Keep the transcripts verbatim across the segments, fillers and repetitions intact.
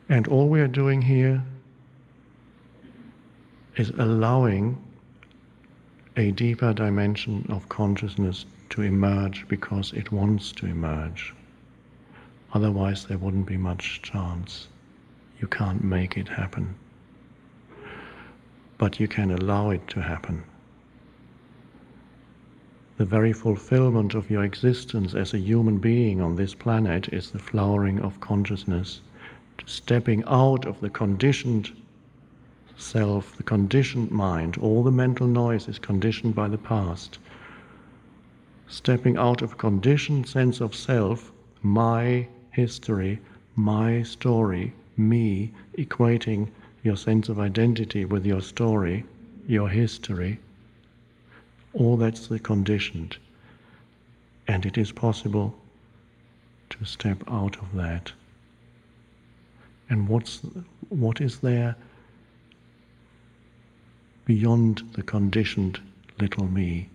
And all we are doing here is allowing a deeper dimension of consciousness to emerge because it wants to emerge. Otherwise there wouldn't be much chance. You can't make it happen. But you can allow it to happen. The very fulfillment of your existence as a human being on this planet is the flowering of consciousness, stepping out of the conditioned self, the conditioned mind. All the mental noise is conditioned by the past. Stepping out of conditioned sense of self, my history, my story, me, equating your sense of identity with your story, your history, all that's the conditioned. And it is possible to step out of that. And what's what is there beyond the conditioned little me?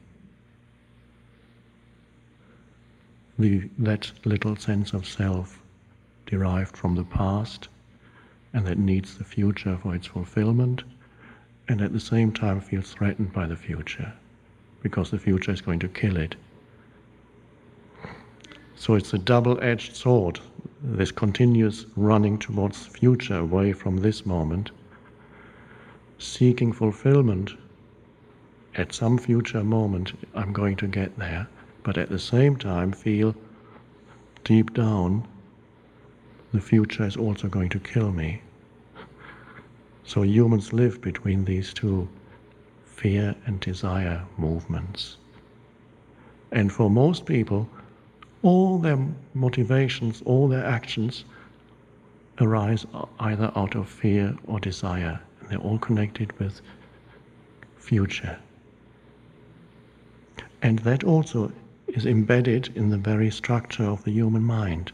The, that little sense of self derived from the past, and that needs the future for its fulfillment, and at the same time feels threatened by the future, because the future is going to kill it. So it's a double-edged sword, this continuous running towards the future, away from this moment, seeking fulfillment. At some future moment I'm going to get there, but at the same time feel deep down the future is also going to kill me. So humans live between these two fear and desire movements. And for most people, all their motivations, all their actions arise either out of fear or desire, and they're all connected with future. And that also is embedded in the very structure of the human mind.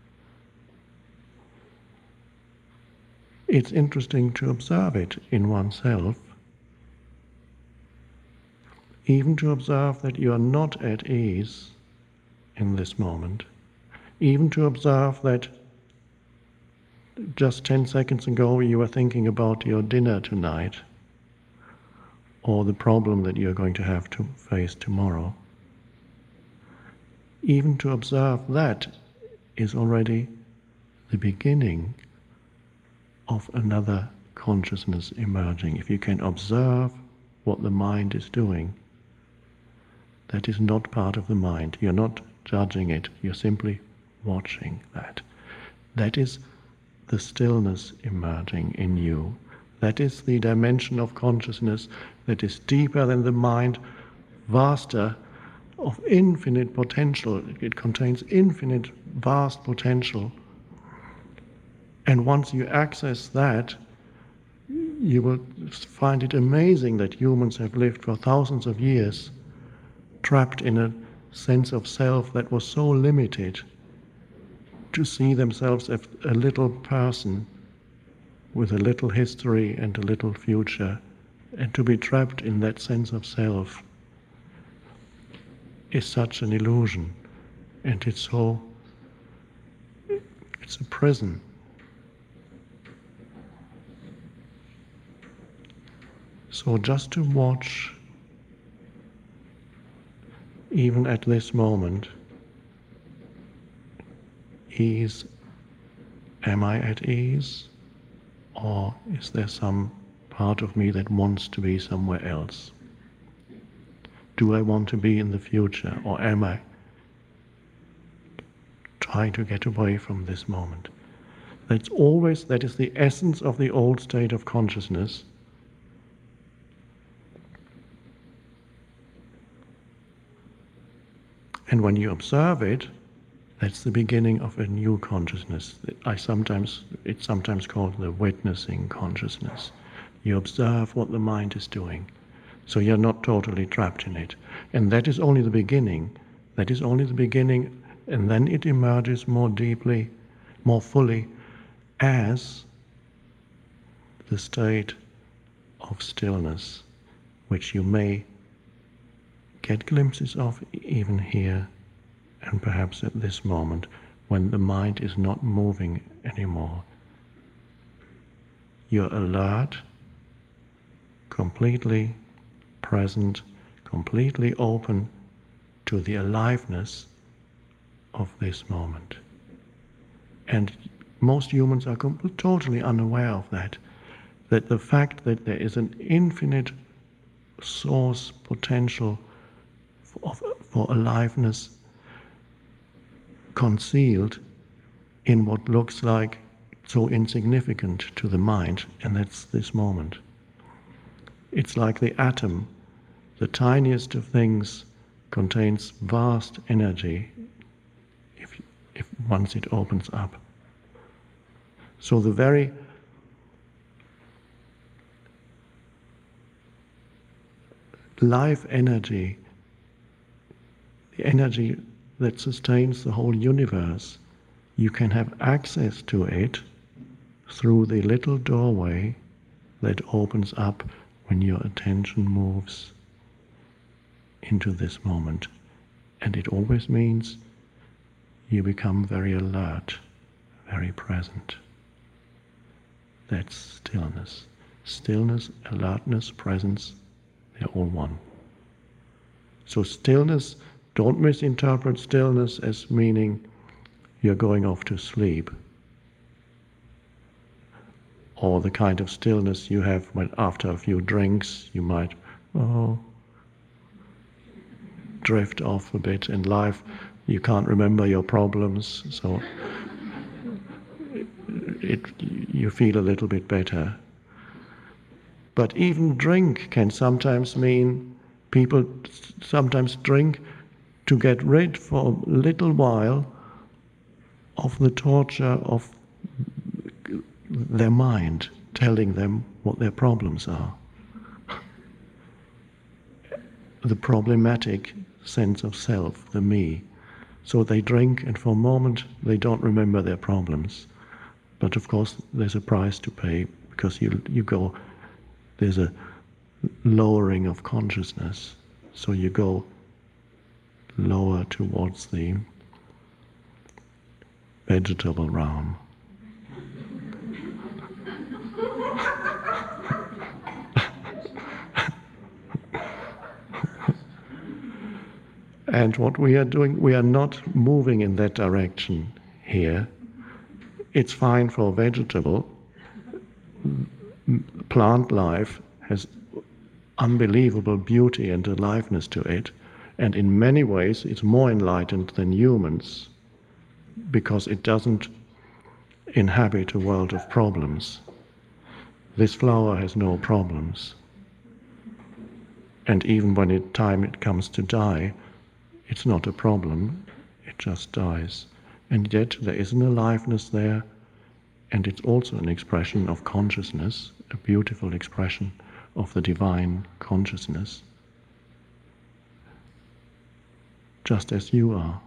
It's interesting to observe it in oneself, even to observe that you are not at ease in this moment, even to observe that just ten seconds ago you were thinking about your dinner tonight, or the problem that you're going to have to face tomorrow. Even to observe that is already the beginning of another consciousness emerging. If you can observe what the mind is doing, that is not part of the mind. You're not judging it, you're simply watching that. That is the stillness emerging in you. That is the dimension of consciousness that is deeper than the mind, vaster, of infinite potential. It contains infinite, vast potential. And once you access that, you will find it amazing that humans have lived for thousands of years trapped in a sense of self that was so limited, to see themselves as a little person with a little history and a little future, and to be trapped in that sense of self is such an illusion, and it's so, it's a prison. So just to watch, even at this moment, ease, am I at ease? Or is there some part of me that wants to be somewhere else? Do I want to be in the future, or am I trying to get away from this moment? That's always, that is the essence of the old state of consciousness. And when you observe it, that's the beginning of a new consciousness. I sometimes, it's sometimes called the witnessing consciousness. You observe what the mind is doing, so you're not totally trapped in it. And that is only the beginning. That is only the beginning, and then it emerges more deeply, more fully, as the state of stillness, which you may get glimpses of even here, and perhaps at this moment, when the mind is not moving anymore. you're alert, completely present, completely open to the aliveness of this moment. And most humans are completely, totally unaware of that, that the fact that there is an infinite source potential for, for aliveness concealed in what looks like so insignificant to the mind, and that's this moment. It's like the atom, the tiniest of things contains vast energy if, if once it opens up. So the very life energy, the energy that sustains the whole universe, you can have access to it through the little doorway that opens up when your attention moves into this moment. And it always means you become very alert, very present. That's stillness. Stillness, alertness, presence, they're all one. So stillness, don't misinterpret stillness as meaning you're going off to sleep, or the kind of stillness you have when after a few drinks you might, oh, drift off a bit in life. You can't remember your problems, so it, it, you feel a little bit better. But even drink can sometimes mean people sometimes drink to get rid for a little while of the torture of their mind telling them what their problems are. The problematic sense of self, the me. So they drink, and for a moment they don't remember their problems. But of course there's a price to pay, because you you go, there's a lowering of consciousness. So you go lower towards the vegetable realm. And what we are doing, we are not moving in that direction here. It's fine for vegetable. Plant life has unbelievable beauty and aliveness to it, and in many ways it's more enlightened than humans, because it doesn't inhabit a world of problems. This flower has no problems. And even when it time it comes to die, it's not a problem, it just dies. And yet there is an aliveness there, and it's also an expression of consciousness, a beautiful expression of the divine consciousness, just as you are.